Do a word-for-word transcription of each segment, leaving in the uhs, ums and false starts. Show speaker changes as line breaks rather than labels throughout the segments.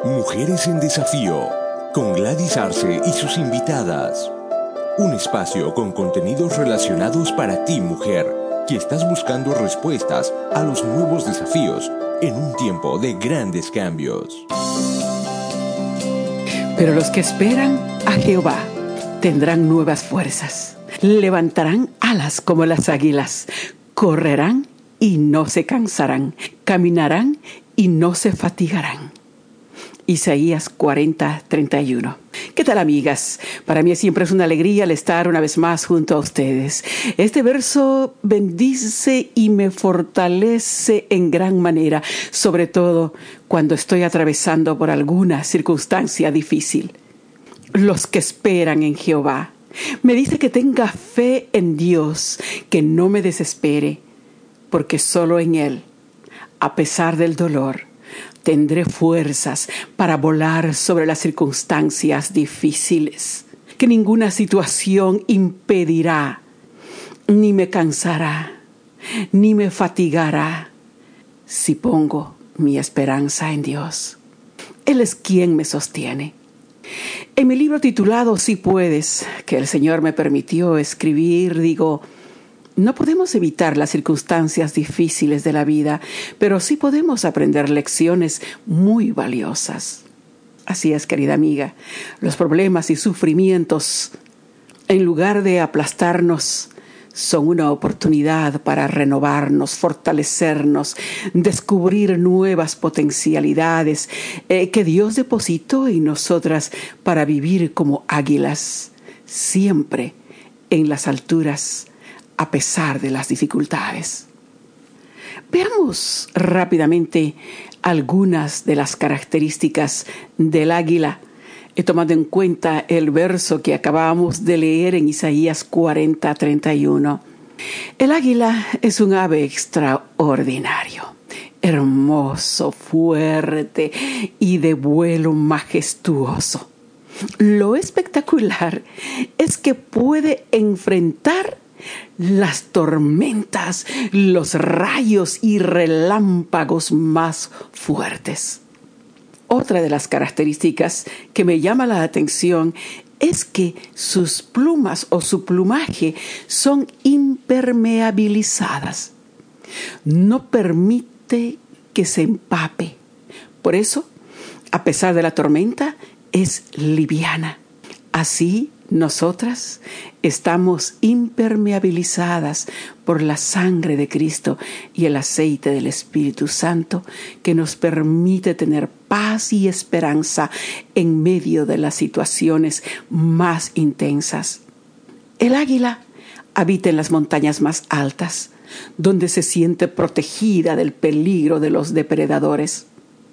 Mujeres en Desafío, con Gladys Arce y sus invitadas. Un espacio con contenidos relacionados para ti, mujer, que estás buscando respuestas a los nuevos desafíos en un tiempo de grandes cambios.
Pero los que esperan a Jehová tendrán nuevas fuerzas. Levantarán alas como las águilas. Correrán y no se cansarán. Caminarán y no se fatigarán. Isaías cuarenta, treinta y uno. ¿Qué tal, amigas? Para mí siempre es una alegría el estar una vez más junto a ustedes. Este verso bendice y me fortalece en gran manera, sobre todo cuando estoy atravesando por alguna circunstancia difícil. Los que esperan en Jehová. Me dice que tenga fe en Dios, que no me desespere, porque solo en Él, a pesar del dolor, tendré fuerzas para volar sobre las circunstancias difíciles, que ninguna situación impedirá, ni me cansará, ni me fatigará, si pongo mi esperanza en Dios. Él es quien me sostiene. En mi libro titulado Si puedes, que el Señor me permitió escribir, digo: no podemos evitar las circunstancias difíciles de la vida, pero sí podemos aprender lecciones muy valiosas. Así es, querida amiga, los problemas y sufrimientos, en lugar de aplastarnos, son una oportunidad para renovarnos, fortalecernos, descubrir nuevas potencialidades eh, que Dios depositó en nosotras para vivir como águilas, siempre en las alturas, a pesar de las dificultades. Veamos rápidamente algunas de las características del águila, he tomado en cuenta el verso que acabamos de leer en Isaías cuarenta, treinta y uno. El águila es un ave extraordinario, hermoso, fuerte y de vuelo majestuoso. Lo espectacular es que puede enfrentar las tormentas, los rayos y relámpagos más fuertes. Otra de las características que me llama la atención es que sus plumas o su plumaje son impermeabilizadas. No permite que se empape. Por eso, a pesar de la tormenta, es liviana. Así, nosotras estamos impermeabilizadas por la sangre de Cristo y el aceite del Espíritu Santo, que nos permite tener paz y esperanza en medio de las situaciones más intensas. El águila habita en las montañas más altas, donde se siente protegida del peligro de los depredadores.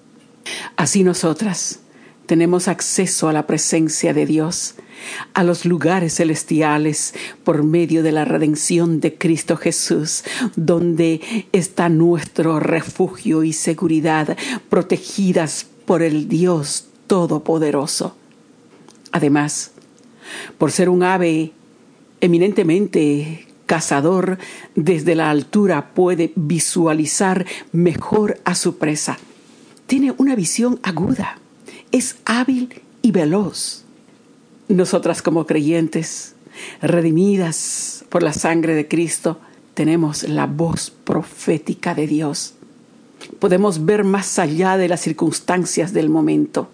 Así nosotras tenemos acceso a la presencia de Dios, a los lugares celestiales por medio de la redención de Cristo Jesús, donde está nuestro refugio y seguridad, protegidas por el Dios Todopoderoso. Además, por ser un ave eminentemente cazador, desde la altura puede visualizar mejor a su presa. Tiene una visión aguda. Es hábil y veloz. Nosotras como creyentes, redimidas por la sangre de Cristo, tenemos la voz profética de Dios. Podemos ver más allá de las circunstancias del momento.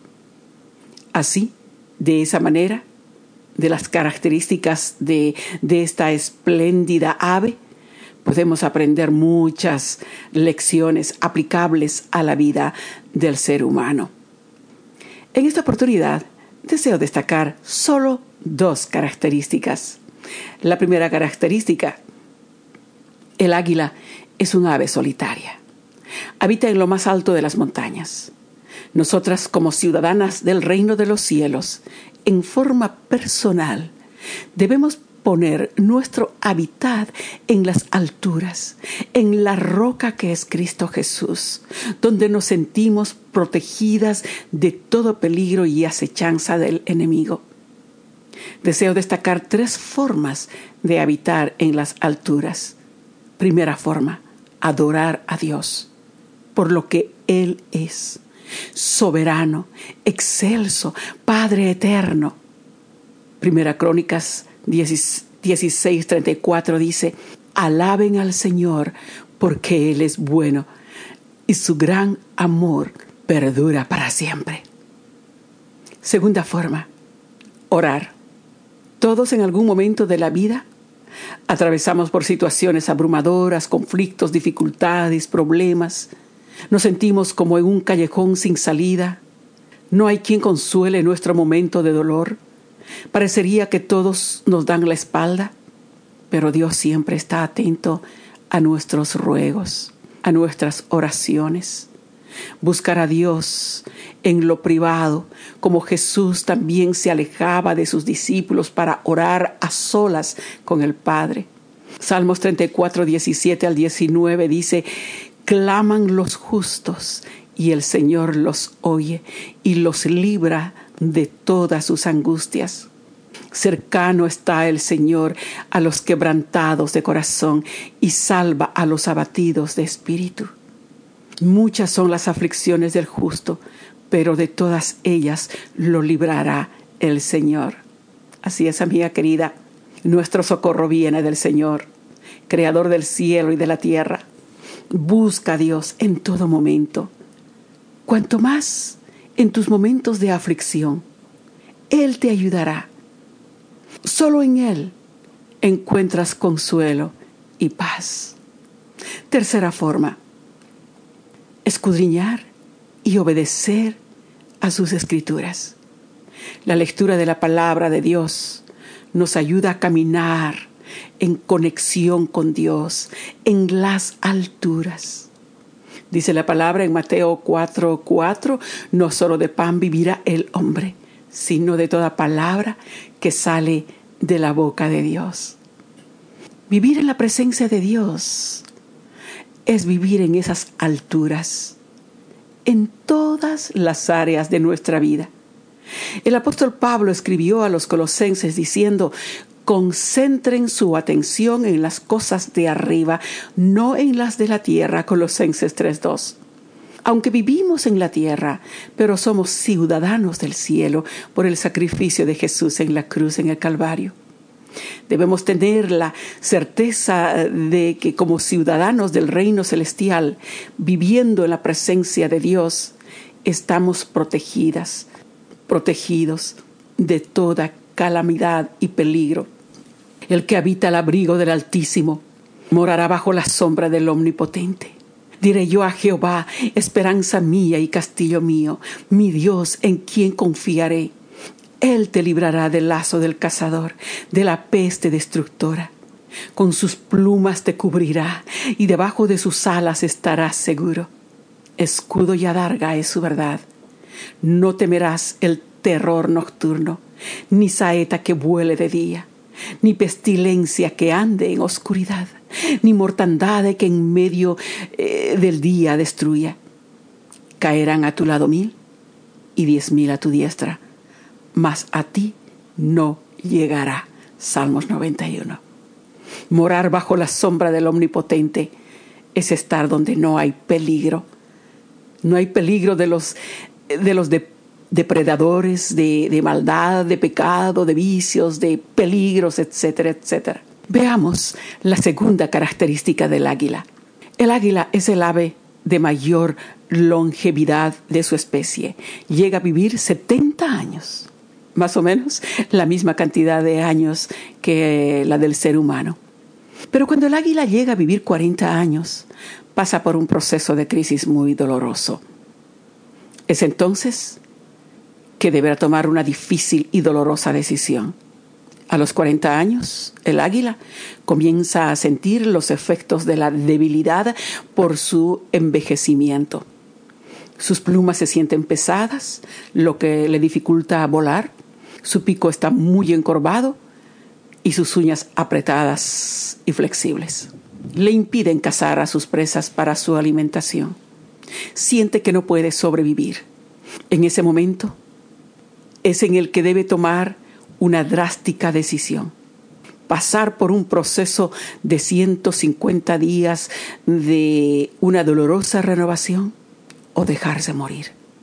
Así, de esa manera, de las características de, de esta espléndida ave, podemos aprender muchas lecciones aplicables a la vida del ser humano. En esta oportunidad, deseo destacar solo dos características. La primera característica: el águila es un ave solitaria. Habita en lo más alto de las montañas. Nosotras, como ciudadanas del reino de los cielos, en forma personal, debemos poner nuestro hábitat en las alturas, en la roca que es Cristo Jesús, donde nos sentimos protegidas de todo peligro y acechanza del enemigo. Deseo destacar tres formas de habitar en las alturas. Primera forma: adorar a Dios por lo que Él es, soberano, excelso, Padre eterno. Primera Crónicas dieciséis, treinta y cuatro dice: alaben al Señor porque Él es bueno y su gran amor perdura para siempre. Segunda forma, orar. Todos en algún momento de la vida atravesamos por situaciones abrumadoras, conflictos, dificultades, problemas. Nos sentimos como en un callejón sin salida. No hay quien consuele nuestro momento de dolor. Parecería que todos nos dan la espalda, pero Dios siempre está atento a nuestros ruegos, a nuestras oraciones. Buscar a Dios en lo privado, como Jesús también se alejaba de sus discípulos para orar a solas con el Padre. Salmos treinta y cuatro, diecisiete al diecinueve dice: claman los justos y el Señor los oye y los libra de todas sus angustias. Cercano está el Señor a los quebrantados de corazón y salva a los abatidos de espíritu. Muchas son las aflicciones del justo, pero de todas ellas lo librará el Señor. Así es, amiga querida, nuestro socorro viene del Señor, creador del cielo y de la tierra. Busca a Dios en todo momento. Cuanto más en tus momentos de aflicción, Él te ayudará. Solo en Él encuentras consuelo y paz. Tercera forma, escudriñar y obedecer a sus escrituras. La lectura de la palabra de Dios nos ayuda a caminar en conexión con Dios en las alturas. Dice la palabra en Mateo cuatro, cuatro, no solo de pan vivirá el hombre, sino de toda palabra que sale de la boca de Dios. Vivir en la presencia de Dios es vivir en esas alturas, en todas las áreas de nuestra vida. El apóstol Pablo escribió a los colosenses diciendo: concentren su atención en las cosas de arriba, no en las de la tierra. Colosenses tres, dos. Aunque vivimos en la tierra, pero somos ciudadanos del cielo por el sacrificio de Jesús en la cruz, en el Calvario. Debemos tener la certeza de que como ciudadanos del reino celestial, viviendo en la presencia de Dios, estamos protegidas, protegidos de toda calamidad y peligro. El que habita al abrigo del Altísimo morará bajo la sombra del Omnipotente. Diré yo a Jehová, esperanza mía y castillo mío, mi Dios en quien confiaré. Él te librará del lazo del cazador, de la peste destructora. Con sus plumas te cubrirá y debajo de sus alas estarás seguro. Escudo y adarga es su verdad. No temerás el terror nocturno, ni saeta que vuele de día, ni pestilencia que ande en oscuridad, ni mortandad que en medio eh, del día destruya. Caerán a tu lado mil y diez mil a tu diestra, mas a ti no llegará. Salmos noventa y uno. Morar bajo la sombra del Omnipotente es estar donde no hay peligro. No hay peligro de los, de los de, depredadores, de, de maldad, de pecado, de vicios, de peligros, etcétera, etcétera. Veamos la segunda característica del águila. El águila es el ave de mayor longevidad de su especie. Llega a vivir setenta años, más o menos la misma cantidad de años que la del ser humano. Pero cuando el águila llega a vivir cuarenta años, pasa por un proceso de crisis muy doloroso. Es entonces que deberá tomar una difícil y dolorosa decisión. A los cuarenta años, el águila comienza a sentir los efectos de la debilidad por su envejecimiento. Sus plumas se sienten pesadas, lo que le dificulta volar. Su pico está muy encorvado y sus uñas apretadas y flexibles le impiden cazar a sus presas para su alimentación. Siente que no puede sobrevivir. En ese momento es en el que debe tomar una drástica decisión. Pasar por un proceso de ciento cincuenta días de una dolorosa renovación o dejarse morir.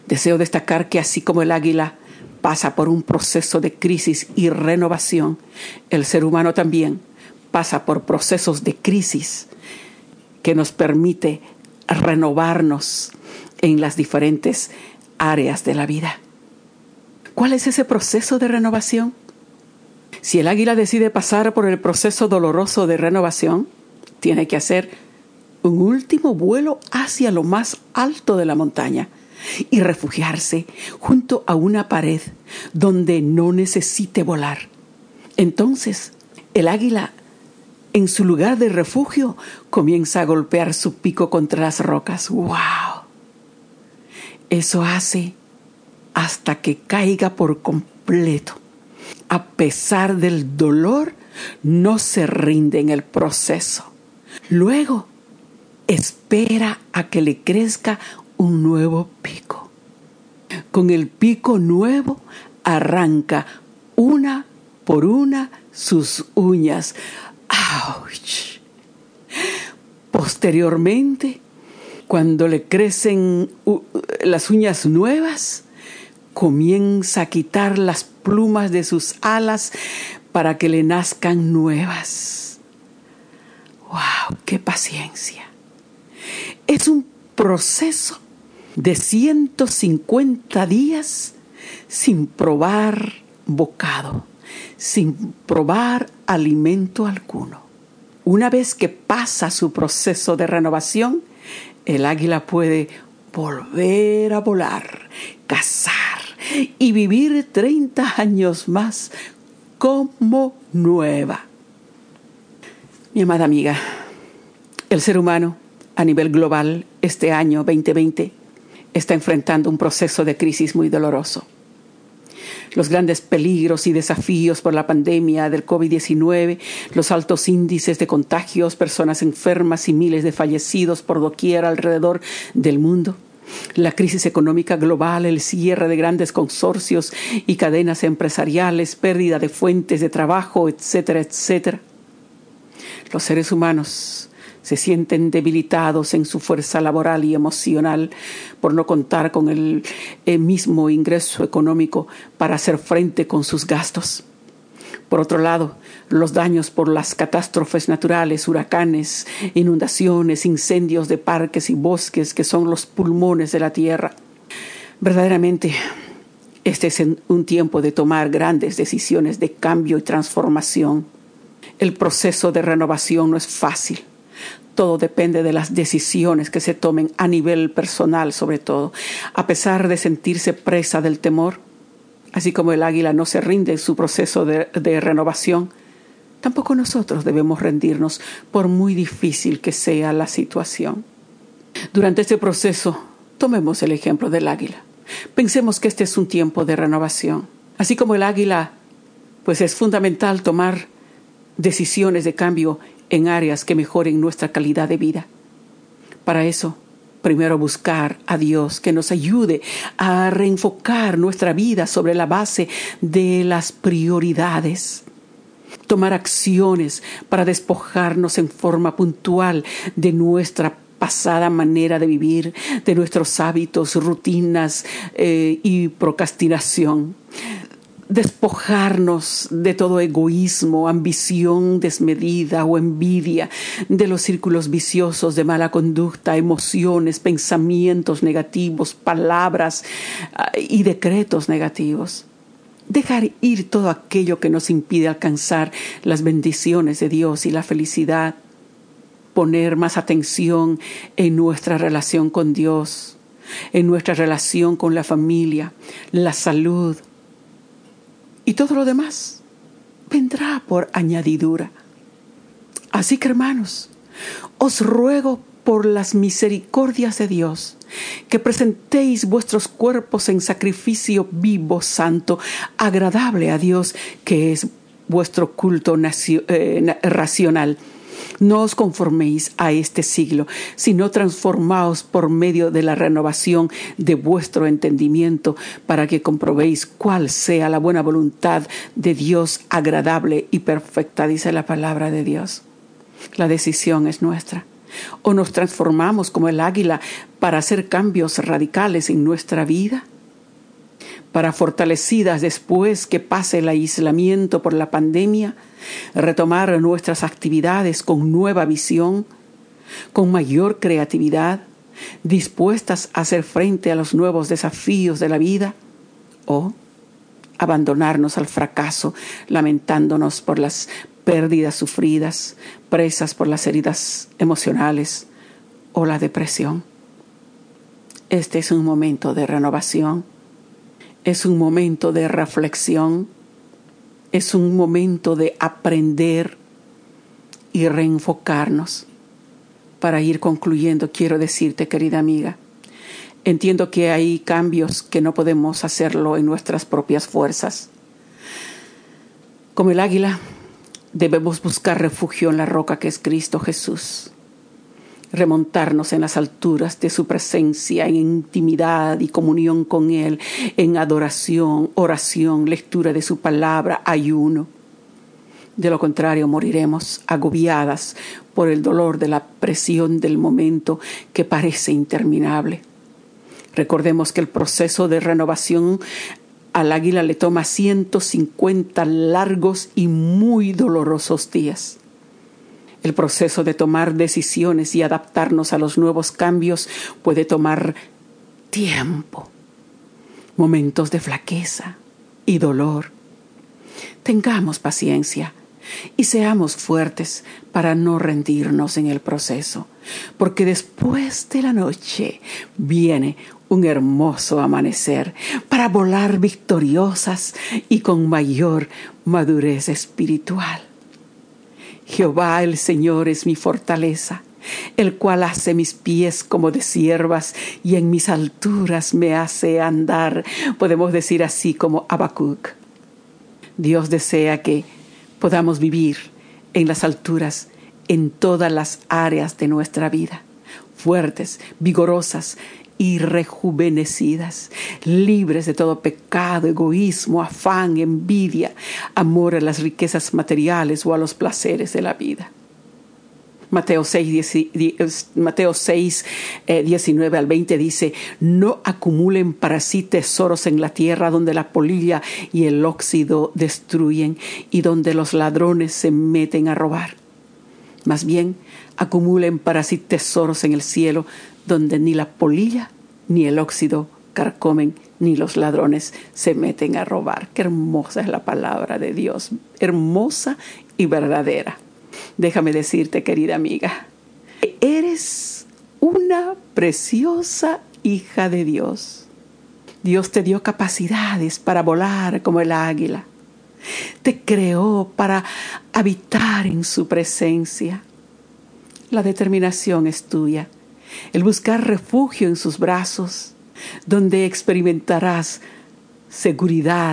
Deseo destacar que así como el águila pasa por un proceso de crisis y renovación, el ser humano también pasa por procesos de crisis que nos permite renovarnos en las diferentes áreas de la vida. ¿Cuál es ese proceso de renovación? Si el águila decide pasar por el proceso doloroso de renovación, tiene que hacer un último vuelo hacia lo más alto de la montaña y refugiarse junto a una pared donde no necesite volar. Entonces, el águila, en su lugar de refugio, comienza a golpear su pico contra las rocas. ¡Wow! Eso hace hasta que caiga por completo. A pesar del dolor, no se rinde en el proceso. Luego, espera a que le crezca un nuevo pico. Con el pico nuevo, arranca una por una sus uñas. ¡Auch! Posteriormente, cuando le crecen uh, las uñas nuevas, comienza a quitar las plumas de sus alas para que le nazcan nuevas. ¡Wow! ¡Qué paciencia! Es un proceso de ciento cincuenta días sin probar bocado, sin probar alimento alguno. Una vez que pasa su proceso de renovación, el águila puede volver a volar, cazar y vivir treinta años más como nueva. Mi amada amiga, el ser humano a nivel global este año veinte veinte está enfrentando un proceso de crisis muy doloroso. Los grandes peligros y desafíos por la pandemia del covid diecinueve, los altos índices de contagios, personas enfermas y miles de fallecidos por doquier alrededor del mundo, la crisis económica global, el cierre de grandes consorcios y cadenas empresariales, pérdida de fuentes de trabajo, etcétera, etcétera. Los seres humanos se sienten debilitados en su fuerza laboral y emocional por no contar con el, el mismo ingreso económico para hacer frente con sus gastos. Por otro lado, los daños por las catástrofes naturales, huracanes, inundaciones, incendios de parques y bosques que son los pulmones de la tierra. Verdaderamente, este es un tiempo de tomar grandes decisiones de cambio y transformación. El proceso de renovación no es fácil. Todo depende de las decisiones que se tomen a nivel personal, sobre todo. A pesar de sentirse presa del temor, así como el águila no se rinde en su proceso de, de renovación, tampoco nosotros debemos rendirnos por muy difícil que sea la situación. Durante este proceso, tomemos el ejemplo del águila. Pensemos que este es un tiempo de renovación. Así como el águila, pues es fundamental tomar decisiones de cambio en áreas que mejoren nuestra calidad de vida. Para eso, primero buscar a Dios que nos ayude a reenfocar nuestra vida sobre la base de las prioridades. Tomar acciones para despojarnos en forma puntual de nuestra pasada manera de vivir, de nuestros hábitos, rutinas eh, y procrastinación. Despojarnos de todo egoísmo, ambición desmedida o envidia, de los círculos viciosos de mala conducta, emociones, pensamientos negativos, palabras y decretos negativos. Dejar ir todo aquello que nos impide alcanzar las bendiciones de Dios y la felicidad. Poner más atención en nuestra relación con Dios, en nuestra relación con la familia, la salud. Y todo lo demás vendrá por añadidura. Así que, hermanos, os ruego por las misericordias de Dios que presentéis vuestros cuerpos en sacrificio vivo, santo, agradable a Dios, que es vuestro culto nacio, eh, racional. No os conforméis a este siglo, sino transformaos por medio de la renovación de vuestro entendimiento, para que comprobéis cuál sea la buena voluntad de Dios, agradable y perfecta, dice la palabra de Dios. La decisión es nuestra. ¿O nos transformamos como el águila para hacer cambios radicales en nuestra vida? Para, fortalecidas después que pase el aislamiento por la pandemia, retomar nuestras actividades con nueva visión, con mayor creatividad, dispuestas a hacer frente a los nuevos desafíos de la vida, o abandonarnos al fracaso, lamentándonos por las pérdidas sufridas, presas por las heridas emocionales o la depresión. Este es un momento de renovación, es un momento de reflexión, es un momento de aprender y reenfocarnos. Para ir concluyendo, quiero decirte, querida amiga, entiendo que hay cambios que no podemos hacerlo en nuestras propias fuerzas. Como el águila, debemos buscar refugio en la roca que es Cristo Jesús. Remontarnos en las alturas de su presencia, en intimidad y comunión con Él, en adoración, oración, lectura de su palabra, ayuno. De lo contrario, moriremos agobiadas por el dolor de la presión del momento que parece interminable. Recordemos que el proceso de renovación al águila le toma ciento cincuenta largos y muy dolorosos días. El proceso de tomar decisiones y adaptarnos a los nuevos cambios puede tomar tiempo, momentos de flaqueza y dolor. Tengamos paciencia y seamos fuertes para no rendirnos en el proceso, porque después de la noche viene un hermoso amanecer para volar victoriosas y con mayor madurez espiritual. Jehová el Señor es mi fortaleza, el cual hace mis pies como de ciervas y en mis alturas me hace andar. Podemos decir así como Habacuc. Dios desea que podamos vivir en las alturas en todas las áreas de nuestra vida, fuertes, vigorosas y rejuvenecidas, libres de todo pecado, egoísmo, afán, envidia, amor a las riquezas materiales o a los placeres de la vida. Mateo seis, Mateo seis eh, diecinueve al veinte dice: no acumulen para sí tesoros en la tierra donde la polilla y el óxido destruyen y donde los ladrones se meten a robar. Más bien, acumulen para sí tesoros en el cielo donde ni la polilla ni el óxido carcomen, ni los ladrones se meten a robar. Qué hermosa es la palabra de Dios, hermosa y verdadera. Déjame decirte, querida amiga, eres una preciosa hija de Dios. Dios te dio capacidades para volar como el águila. Te creó para habitar en su presencia. La determinación es tuya. El buscar refugio en sus brazos, donde experimentarás seguridad,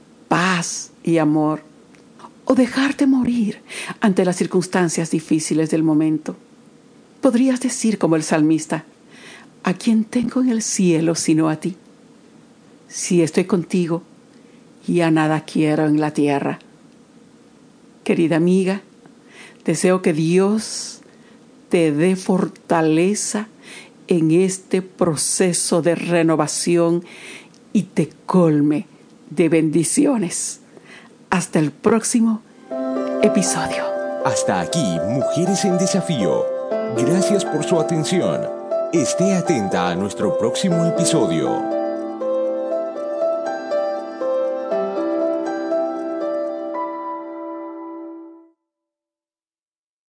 paz y amor. O dejarte morir ante las circunstancias difíciles del momento. Podrías decir como el salmista: ¿a quién tengo en el cielo sino a ti? Si estoy contigo, ya nada quiero en la tierra. Querida amiga, deseo que Dios te dé fortaleza en este proceso de renovación y te colme de bendiciones. Hasta el próximo episodio.
Hasta aquí, Mujeres en Desafío. Gracias por su atención. Esté atenta a nuestro próximo episodio.